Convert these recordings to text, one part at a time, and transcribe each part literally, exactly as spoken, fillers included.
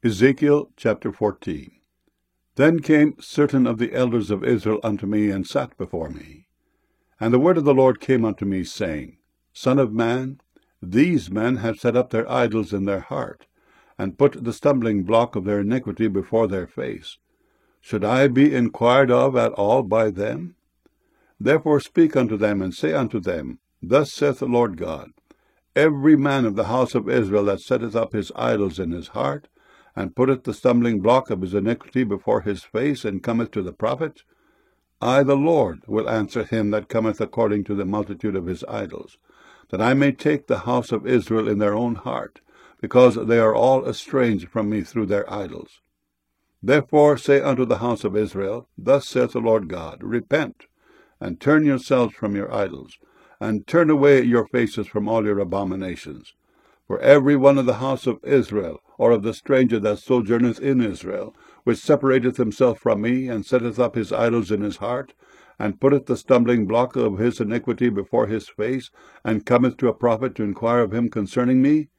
Ezekiel chapter fourteen. Then came certain of the elders of Israel unto me, and sat before me. And the word of the Lord came unto me, saying, Son of man, these men have set up their idols in their heart, and put the stumbling block of their iniquity before their face. Should I be inquired of at all by them? Therefore speak unto them, and say unto them, Thus saith the Lord God, Every man of the house of Israel that setteth up his idols in his heart, and putteth the stumbling block of his iniquity before his face, and cometh to the prophet, I the Lord will answer him that cometh according to the multitude of his idols, that I may take the house of Israel in their own heart, because they are all estranged from me through their idols. Therefore say unto the house of Israel, Thus saith the Lord God, Repent, and turn yourselves from your idols, and turn away your faces from all your abominations. For every one of the house of Israel, or of the stranger that sojourneth in Israel, which separateth himself from me, and setteth up his idols in his heart, and putteth the stumbling block of his iniquity before his face, and cometh to a prophet to inquire of him concerning me,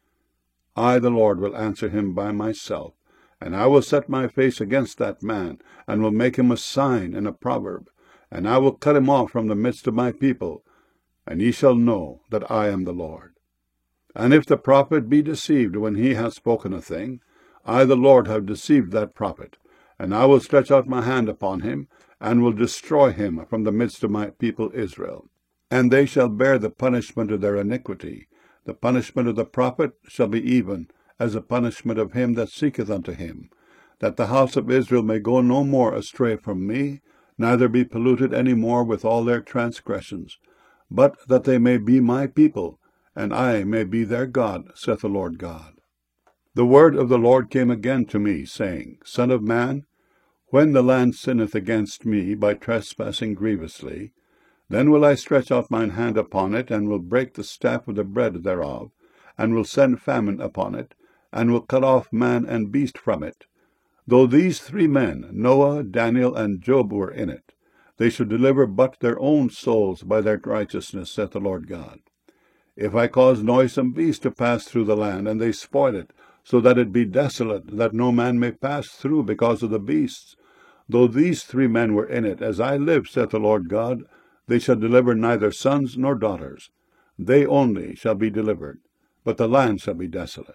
I the Lord will answer him by myself, and I will set my face against that man, and will make him a sign and a proverb, and I will cut him off from the midst of my people, and ye shall know that I am the Lord. And if the prophet be deceived when he hath spoken a thing, I the Lord have deceived that prophet, and I will stretch out my hand upon him, and will destroy him from the midst of my people Israel. And they shall bear the punishment of their iniquity. The punishment of the prophet shall be even as the punishment of him that seeketh unto him, that the house of Israel may go no more astray from me, neither be polluted any more with all their transgressions, but that they may be my people, and I may be their God, saith the Lord God. The word of the Lord came again to me, saying, Son of man, when the land sinneth against me by trespassing grievously, then will I stretch out mine hand upon it, and will break the staff of the bread thereof, and will send famine upon it, and will cut off man and beast from it. Though these three men, Noah, Daniel, and Job, were in it, they should deliver but their own souls by their righteousness, saith the Lord God. If I cause noisome beasts to pass through the land, and they spoil it, so that it be desolate, that no man may pass through because of the beasts, though these three men were in it, as I live, saith the Lord God, they shall deliver neither sons nor daughters. They only shall be delivered, but the land shall be desolate.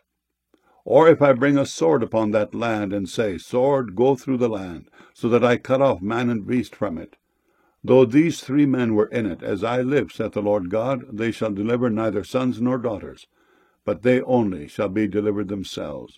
Or if I bring a sword upon that land, and say, Sword, go through the land, so that I cut off man and beast from it, though these three men were in it, as I live, saith the Lord God, they shall deliver neither sons nor daughters, but they only shall be delivered themselves.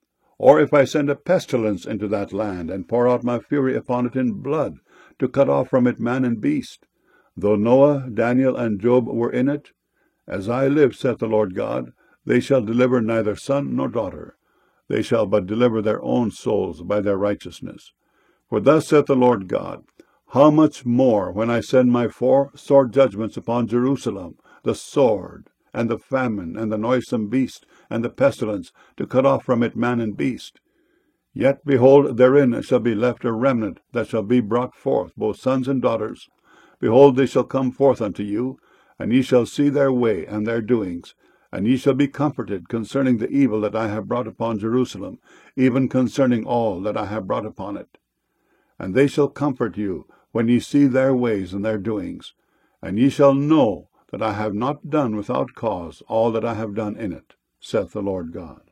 Or if I send a pestilence into that land, and pour out my fury upon it in blood, to cut off from it man and beast, though Noah, Daniel, and Job were in it, as I live, saith the Lord God, they shall deliver neither son nor daughter. They shall but deliver their own souls by their righteousness. For thus saith the Lord God, How much more when I send my four sore judgments upon Jerusalem, the sword, and the famine, and the noisome beast, and the pestilence, to cut off from it man and beast? Yet, behold, therein shall be left a remnant that shall be brought forth, both sons and daughters. Behold, they shall come forth unto you, and ye shall see their way and their doings, and ye shall be comforted concerning the evil that I have brought upon Jerusalem, even concerning all that I have brought upon it. And they shall comfort you when ye see their ways and their doings, and ye shall know that I have not done without cause all that I have done in it, saith the Lord God.